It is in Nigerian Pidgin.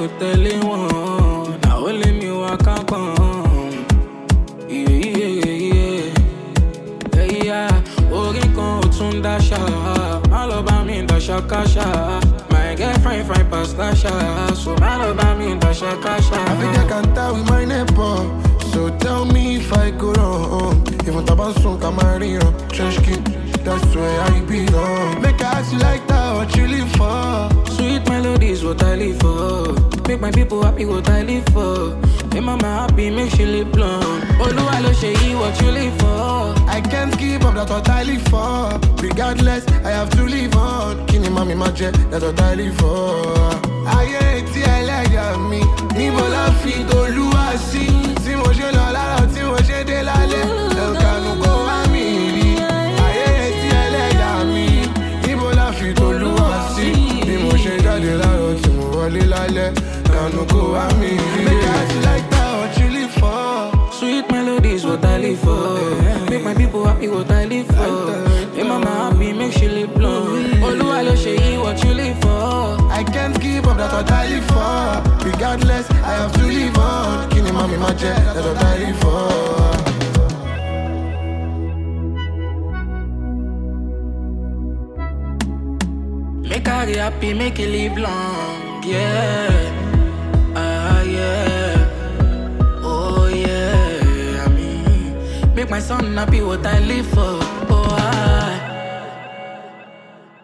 ò tẹ̀lé wọn. Now only me waka come. Yeah. Orin kan ò tún dáṣà. Má lọ bá mi dáṣà káṣà. My girlfriend fine past Tasha. So má lọ bá mi dáṣà káṣà. I think I can tell with my neighbor. So tell me if I go wrong. Even Tabansun Camarion, Trench Kid, that's where I belong. Make I ask you like that, what you live for? Sweet melodies, what I live for. Make my people happy, what I live for. Make mama happy, make she live long. Oluwa lo ṣe yí, what you live for. I can't keep up, that's what I live for. Regardless, I have to live on. Kini mami ma jẹ, that's what I live for. Ayé tí ẹlẹ́yà mi, níbo la fi Olúwa sí? Tí mo ṣe lọ láàárọ̀, tí mo ṣe dé lálẹ́, ẹ̀ka kó wá mi rí. Ayé tí ẹlẹ́yà mi, níbo la fi Olúwa sí? Bí mo ṣe jáde láàárọ̀, tí mo wọlé lálẹ́, ẹ̀ka kó wá mi rí. Make I ask you like that, what you live for? Sweet melodies, what I live for. Make my people happy, what I live for. Make mama happy, make she live long. Oluwa lo ṣe yí, what you live for. I can't keep up, that's what I live for. Regardless, I have to live on. Kini mami ma jẹ, that's what I live for. Make her happy, make it live long, yeah. Yeah. Oh yeah, I mean, make my son happy, what I live for.